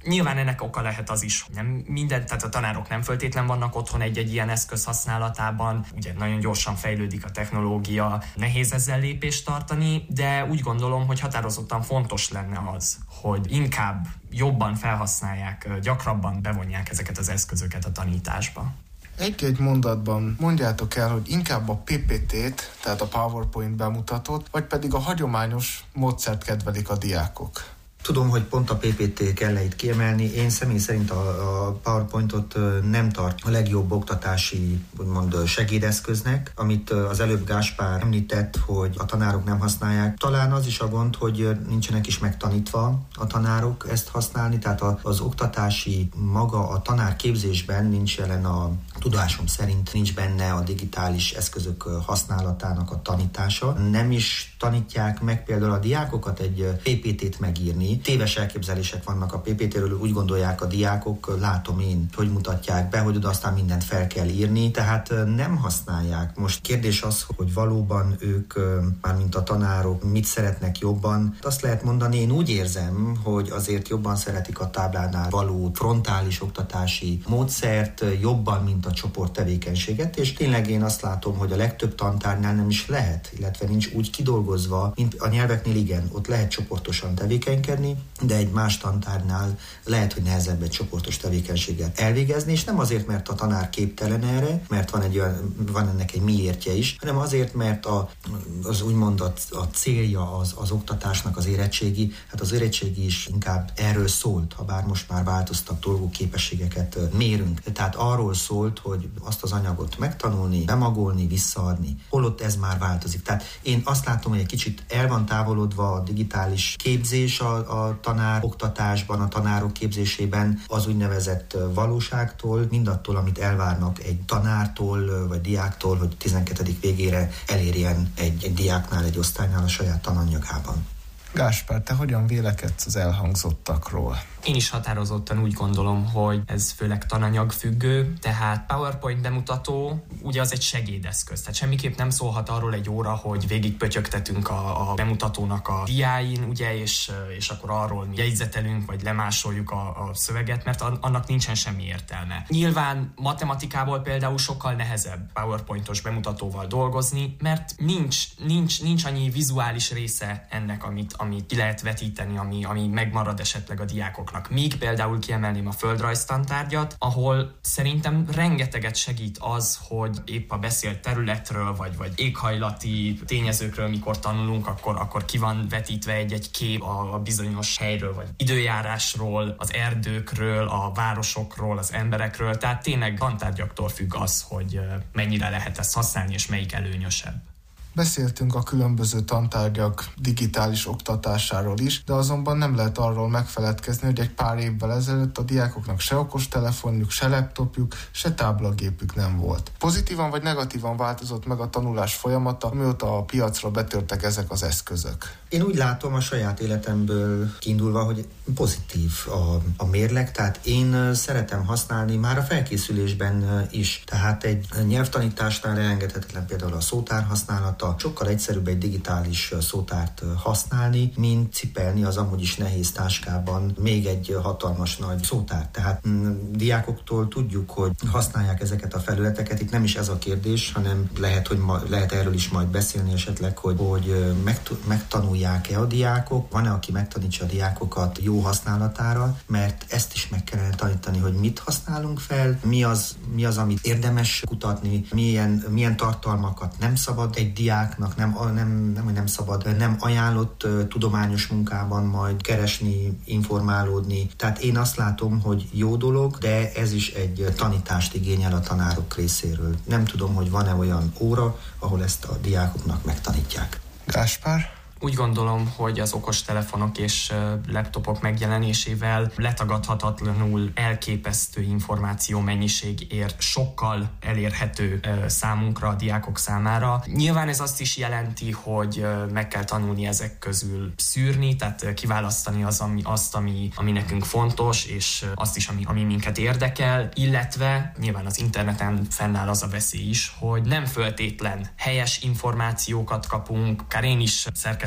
Nyilván ennek oka lehet az is, hogy nem minden, tehát a tanárok nem föltétlen vannak otthon egy-egy ilyen eszköz használatában, ugye nagyon gyorsan fejlődik a technológia, nehéz ezzel lépést tartani, de úgy gondolom, hogy határozottan fontos lenne az, hogy inkább jobban felhasználják, gyakrabban bevonják ezeket az eszközöket a tanításba. Egy-egy mondatban mondjátok el, hogy inkább a pé pé té-t, tehát a PowerPoint bemutatót, vagy pedig a hagyományos módszert kedvelik a diákok. Tudom, hogy pont a pé pé té kell itt kiemelni. Én személy szerint a, a PowerPointot nem tart a legjobb oktatási, úgymond segédeszköznek, amit az előbb Gáspár említett, hogy a tanárok nem használják. Talán az is a gond, hogy nincsenek is megtanítva a tanárok ezt használni, tehát az oktatási maga a tanárképzésben nincs jelen, a tudásom szerint nincs benne a digitális eszközök használatának a tanítása. Nem is tanítják meg például a diákokat egy pé pé té-t megírni. Téves elképzelések vannak a pé pé té-ről, úgy gondolják a diákok, látom én, hogy mutatják be, hogy oda aztán mindent fel kell írni, tehát nem használják. Most kérdés az, hogy valóban ők, mármint a tanárok, mit szeretnek jobban. Azt lehet mondani, én úgy érzem, hogy azért jobban szeretik a táblánál való frontális oktatási módszert, jobban, mint a csoporttevékenységet, és tényleg én azt látom, hogy a legtöbb tantárnál nem is lehet, illetve nincs úgy kidolgozva, mint a nyelveknél igen, ott lehet csoportosan tevékenykedni, de egy más tantárnál lehet, hogy nehezebb egy csoportos tevékenységet elvégezni, és nem azért, mert a tanár képtelen erre, mert van, egy olyan, van ennek egy miértje is, hanem azért, mert a, az úgymond a, a célja az, az oktatásnak az érettségi, hát az érettségi is inkább erről szólt, ha bár most már változtak dolgok, képességeket mérünk. Tehát arról szólt, hogy azt az anyagot megtanulni, bemagolni, visszaadni. Holott ez már változik. Tehát én azt látom, hogy egy kicsit el van távolodva a digitális képzés a, a tanár oktatásban, a tanárok képzésében az úgynevezett valóságtól, mindattól, amit elvárnak egy tanártól vagy diáktól, hogy tizenkettedik végére elérjen egy, egy diáknál, egy osztálynál a saját tananyagában. Gáspár, te hogyan vélekedsz az elhangzottakról? Én is határozottan úgy gondolom, hogy ez főleg tananyag függő, tehát PowerPoint bemutató ugye az egy segédeszköz, tehát semmiképp nem szólhat arról egy óra, hogy végigpötyögtetünk a, a bemutatónak a diáin, ugye, és, és akkor arról jegyzetelünk, vagy lemásoljuk a, a szöveget, mert annak nincsen semmi értelme. Nyilván matematikából például sokkal nehezebb PowerPointos bemutatóval dolgozni, mert nincs, nincs, nincs annyi vizuális része ennek, amit, amit ki lehet vetíteni, ami, ami megmarad esetleg a diákoknak. Míg például kiemelném a földrajztantárgyat, ahol szerintem rengeteget segít az, hogy épp a beszélt területről, vagy, vagy éghajlati tényezőkről, mikor tanulunk, akkor, akkor ki van vetítve egy-egy kép a, a bizonyos helyről, vagy időjárásról, az erdőkről, a városokról, az emberekről. Tehát tényleg tantárgyaktól függ az, hogy mennyire lehet ezt használni, és melyik előnyösebb. Beszéltünk a különböző tantárgyak digitális oktatásáról is, de azonban nem lehet arról megfeledkezni, hogy egy pár évvel ezelőtt a diákoknak se okostelefonjuk, se laptopjuk, se táblagépük nem volt. Pozitívan vagy negatívan változott meg a tanulás folyamata, mióta a piacra betörtek ezek az eszközök? Én úgy látom a saját életemből kiindulva, hogy pozitív a, a mérleg, tehát én szeretem használni már a felkészülésben is. Tehát egy nyelvtanításnál elengedhetetlen például a szótár használata, sokkal egyszerűbb egy digitális szótárt használni, mint cipelni az amúgy is nehéz táskában még egy hatalmas nagy szótárt. Tehát m- diákoktól tudjuk, hogy használják ezeket a felületeket. Itt nem is ez a kérdés, hanem lehet, hogy ma, lehet erről is majd beszélni esetleg, hogy, hogy megtu- megtanulják-e a diákok, van-e, aki megtanítsa a diákokat jó használatára, mert ezt is meg kellene tanítani, hogy mit használunk fel, mi az, mi az amit érdemes kutatni, milyen, milyen tartalmakat nem szabad egy diák nem, nem, nem, nem szabad, nem ajánlott uh, tudományos munkában majd keresni, informálódni. Tehát én azt látom, hogy jó dolog, de ez is egy tanítást igényel a tanárok részéről. Nem tudom, hogy van-e olyan óra, ahol ezt a diákoknak megtanítják. Gáspár? Úgy gondolom, hogy az okostelefonok és laptopok megjelenésével letagadhatatlanul elképesztő információ mennyiség ér sokkal elérhető számunkra, a diákok számára. Nyilván ez azt is jelenti, hogy meg kell tanulni ezek közül szűrni, tehát kiválasztani az, ami, azt, ami, ami nekünk fontos, és azt is, ami, ami minket érdekel, illetve nyilván az interneten fennáll az a veszély is, hogy nem föltétlen helyes információkat kapunk, akár én is szerkesztő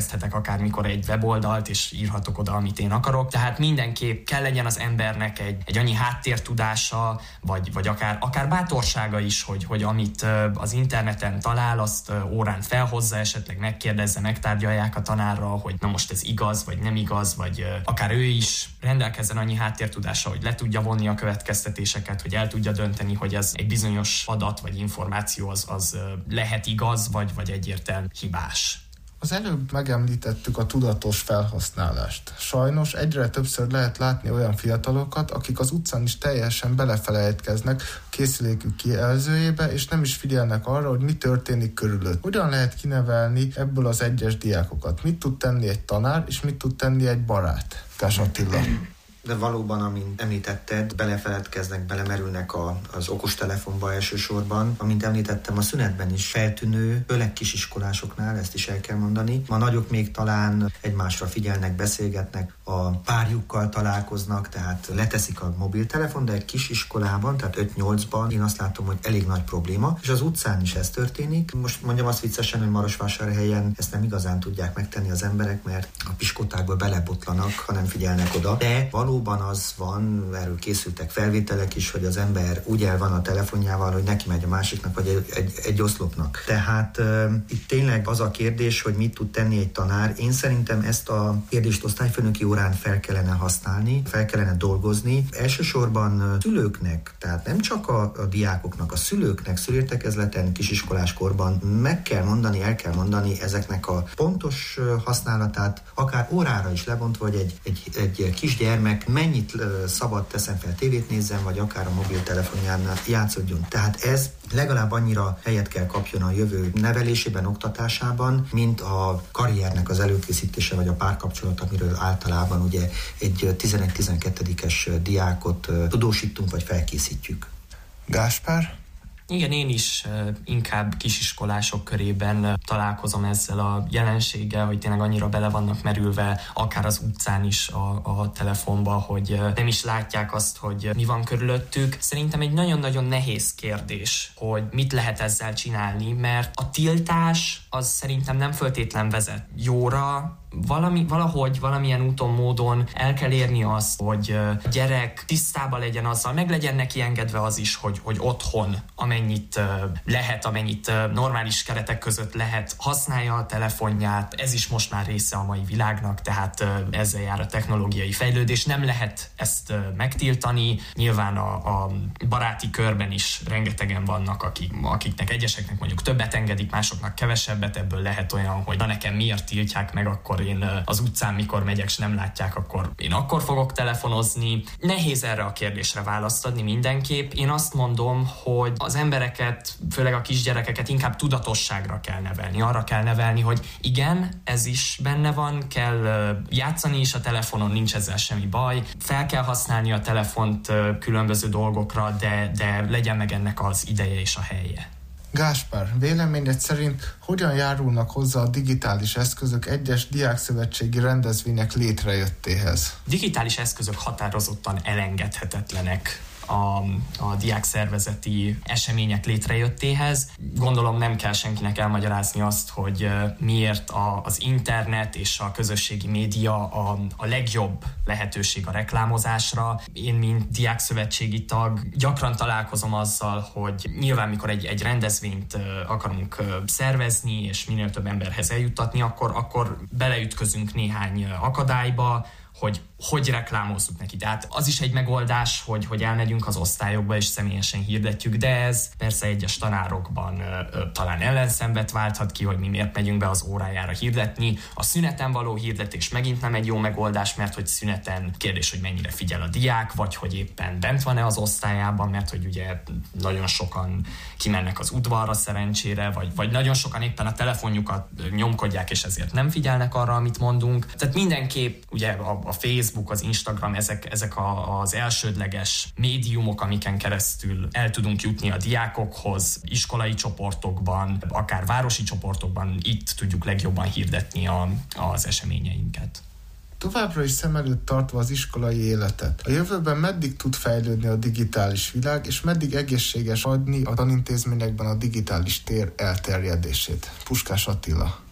szerkeszthetek akármikor egy weboldalt, és írhatok oda, amit én akarok. Tehát mindenképp kell legyen az embernek egy, egy annyi háttértudása, vagy, vagy akár, akár bátorsága is, hogy, hogy amit az interneten talál, azt órán felhozza, esetleg megkérdezze, megtárgyalják a tanárral, hogy na most ez igaz, vagy nem igaz, vagy akár ő is rendelkezzen annyi háttértudása, hogy le tudja vonni a következtetéseket, hogy el tudja dönteni, hogy ez egy bizonyos adat vagy információ az, az lehet igaz, vagy, vagy egyértelmű hibás. Az előbb megemlítettük a tudatos felhasználást. Sajnos egyre többször lehet látni olyan fiatalokat, akik az utcán is teljesen belefelejtkeznek készülékük kijelzőjébe, és nem is figyelnek arra, hogy mi történik körülött. Hogyan lehet kinevelni ebből az egyes diákokat? Mit tud tenni egy tanár, és mit tud tenni egy barát? Kás Attila. De valóban, amint említetted, belefeledkeznek, belemerülnek a, az okostelefonba elsősorban. Amint említettem, a szünetben is feltűnő, főleg kisiskolásoknál, ezt is el kell mondani. A nagyok még talán egymásra figyelnek, beszélgetnek, a párjukkal találkoznak, tehát leteszik a mobiltelefon, de egy kisiskolában, tehát öt-nyolcban én azt látom, hogy elég nagy probléma. És az utcán is ez történik. Most mondjam azt viccesen, hogy Marosvásárhelyen ezt nem igazán tudják megtenni az emberek, mert a piskotákba belebotlanak, ha nem figyelnek oda. De valóban az van, erről készültek felvételek is, hogy az ember úgy el van a telefonjával, hogy neki megy a másiknak, vagy egy, egy, egy oszlopnak. Tehát uh, itt tényleg az a kérdés, hogy mit tud tenni egy tanár. Én szerintem ezt a kérdést osztályfőnöki órán fel kellene használni, fel kellene dolgozni. Elsősorban szülőknek, tehát nem csak a, a diákoknak, a szülőknek szülértekezleten, kisiskolás korban meg kell mondani, el kell mondani ezeknek a pontos használatát, akár órára is lebontva, vagy egy, egy, egy kisgyermek mennyit szabad teszem fel, tévét nézzen, vagy akár a mobiltelefonján játszódjon. Tehát ez legalább annyira helyet kell kapjon a jövő nevelésében, oktatásában, mint a karriernek az előkészítése, vagy a párkapcsolat, amiről általában ugye egy tizenegy-tizenkettedikes diákot tudósítunk, vagy felkészítjük. Gáspár? Igen, én is uh, inkább kisiskolások körében uh, találkozom ezzel a jelenséggel, hogy tényleg annyira bele vannak merülve, akár az utcán is a, a telefonba, hogy uh, nem is látják azt, hogy uh, mi van körülöttük. Szerintem egy nagyon-nagyon nehéz kérdés, hogy mit lehet ezzel csinálni, mert a tiltás az szerintem nem föltétlen vezet jóra. Valami, valahogy, valamilyen úton, módon el kell érni azt, hogy a gyerek tisztában legyen azzal, meg legyen neki engedve az is, hogy, hogy otthon amennyit lehet, amennyit normális keretek között lehet, használja a telefonját. Ez is most már része a mai világnak, tehát ezzel jár a technológiai fejlődés. Nem lehet ezt megtiltani. Nyilván a, a baráti körben is rengetegen vannak, akik, akiknek egyeseknek mondjuk többet engedik, másoknak kevesebbet. Ebből lehet olyan, hogy na nekem miért tiltják meg, akkor én az utcán, mikor megyek, és nem látják, akkor én akkor fogok telefonozni. Nehéz erre a kérdésre választ adni mindenképp. Én azt mondom, hogy az embereket, főleg a kisgyerekeket inkább tudatosságra kell nevelni. Arra kell nevelni, hogy igen, ez is benne van, kell játszani is a telefonon, nincs ezzel semmi baj. Fel kell használni a telefont különböző dolgokra, de, de legyen meg ennek az ideje és a helye. Gáspár, véleményed szerint hogyan járulnak hozzá a digitális eszközök egyes diákszövetségi rendezvények létrejöttéhez? Digitális eszközök határozottan elengedhetetlenek a, a diákszervezeti események létrejöttéhez. Gondolom nem kell senkinek elmagyarázni azt, hogy miért a, az internet és a közösségi média a, a legjobb lehetőség a reklámozásra. Én, mint diákszövetségi tag, gyakran találkozom azzal, hogy nyilván mikor egy, egy rendezvényt akarunk szervezni, és minél több emberhez eljuttatni, akkor, akkor beleütközünk néhány akadályba, hogy hogy reklámozzuk neki. Tehát az is egy megoldás, hogy, hogy elmegyünk az osztályokba és személyesen hirdetjük, de ez persze egyes tanárokban ö, ö, talán ellenszenvet válthat ki, hogy mi miért megyünk be az órájára hirdetni. A szüneten való hirdetés megint nem egy jó megoldás, mert hogy szüneten kérdés, hogy mennyire figyel a diák, vagy hogy éppen bent van-e az osztályában, mert hogy ugye nagyon sokan kimennek az udvarra szerencsére, vagy, vagy nagyon sokan éppen a telefonjukat nyomkodják, és ezért nem figyelnek arra, amit mondunk. Tehát mindenképp ugye a, a Facebook, az Instagram, ezek, ezek a, az elsődleges médiumok, amiken keresztül el tudunk jutni a diákokhoz, iskolai csoportokban, akár városi csoportokban, itt tudjuk legjobban hirdetni a, az eseményeinket. Továbbra is szem előtt tartva az iskolai életet. A jövőben meddig tud fejlődni a digitális világ, és meddig egészséges adni a tanintézményekben a digitális tér elterjedését? Puskás Attila.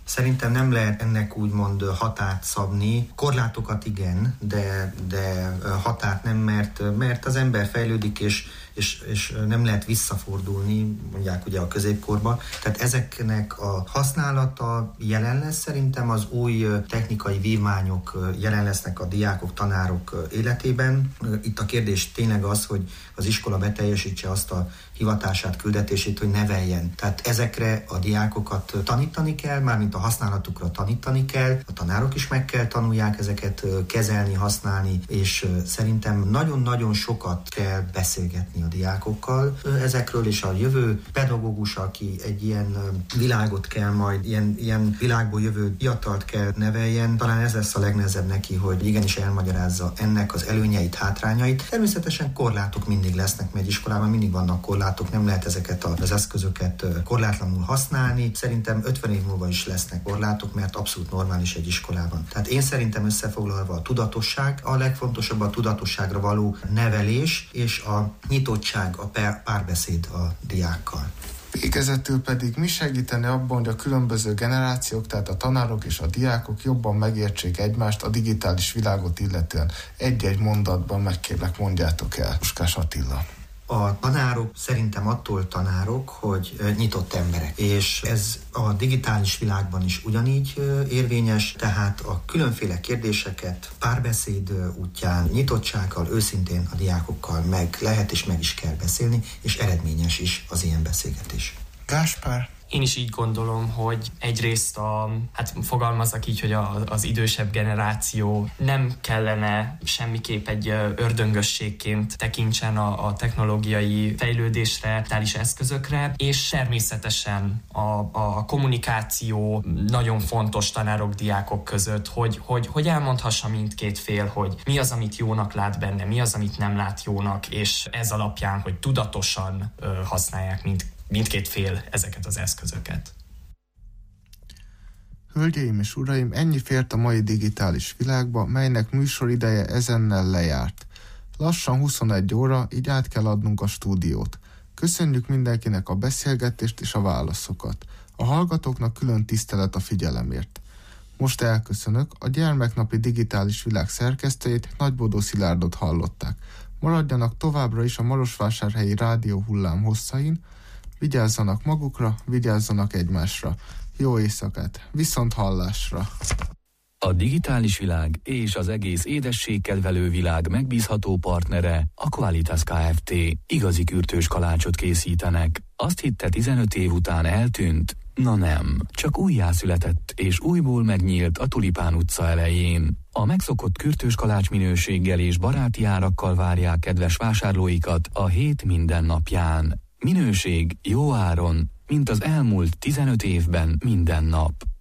Szerintem nem lehet ennek úgymond határt szabni. Korlátokat igen, de, de határt nem, mert, mert az ember fejlődik, és, és, és nem lehet visszafordulni, mondják ugye a középkorban. Tehát ezeknek a használata jelen lesz, szerintem az új technikai vívmányok jelen lesznek a diákok, tanárok életében. Itt a kérdés tényleg az, hogy az iskola beteljesítse azt a hivatását, küldetését, hogy neveljen. Tehát ezekre a diákokat tanítani kell, mármint a használatukra tanítani kell, a tanárok is meg kell tanulják ezeket kezelni, használni, és szerintem nagyon-nagyon sokat kell beszélgetni a diákokkal ezekről, és a jövő pedagógus, aki egy ilyen világot kell majd, ilyen, ilyen világból jövő fiatalt kell neveljen, talán ez lesz a legnehezebb neki, hogy igenis elmagyarázza ennek az előnyeit, hátrányait. Természetesen korlátok mindig lesznek, mert egy iskolában mindig vannak korlátok, nem lehet ezeket az eszközöket korlátlanul használni. Szerintem ötven év múlva is lesznek korlátok, mert abszolút normális egy iskolában. Tehát én szerintem összefoglalva a tudatosság, a legfontosabb a tudatosságra való nevelés, és a nyitottság, a párbeszéd a diákkal. Végezetül pedig mi segíteni abban, hogy a különböző generációk, tehát a tanárok és a diákok jobban megértsék egymást a digitális világot illetően? Egy-egy mondatban megkérlek, mondjátok el. Puskás Attila. A tanárok szerintem attól tanárok, hogy nyitott emberek. És ez a digitális világban is ugyanígy érvényes, tehát a különféle kérdéseket párbeszéd útján, nyitottsággal, őszintén a diákokkal meg lehet és meg is kell beszélni, és eredményes is az ilyen beszélgetés. Gáspár? Én is így gondolom, hogy egyrészt a, hát fogalmazzak így, hogy a, az idősebb generáció nem kellene semmiképp egy ördöngösségként tekintsen a, a technológiai fejlődésre, digitális eszközökre, és természetesen a, a kommunikáció nagyon fontos tanárok, diákok között, hogy, hogy, hogy elmondhassa mindkét fél, hogy mi az, amit jónak lát benne, mi az, amit nem lát jónak, és ez alapján, hogy tudatosan ö, használják mind mindkét fél ezeket az eszközöket. Hölgyeim és uraim, ennyi fért a mai digitális világba, melynek műsorideje ezennel lejárt. Lassan huszonegy óra, így át kell adnunk a stúdiót. Köszönjük mindenkinek a beszélgetést és a válaszokat. A hallgatóknak külön tisztelet a figyelemért. Most elköszönök, a gyermeknapi digitális világ szerkesztőjét, Nagybodó Szilárdot hallották. Maradjanak továbbra is a Marosvásárhelyi rádió hullám hosszain, vigyázzanak magukra, vigyázzanak egymásra. Jó éjszakát, viszont hallásra! A digitális világ és az egész édességkedvelő világ megbízható partnere a Qualitas Kft. Igazi kürtős kalácsot készítenek. Azt hitte tizenöt év után eltűnt? Na nem, csak újjászületett és újból megnyílt a Tulipán utca elején. A megszokott kürtős kalács minőséggel és baráti árakkal várják kedves vásárlóikat a hét minden napján. Minőség jó áron, mint az elmúlt tizenöt évben minden nap.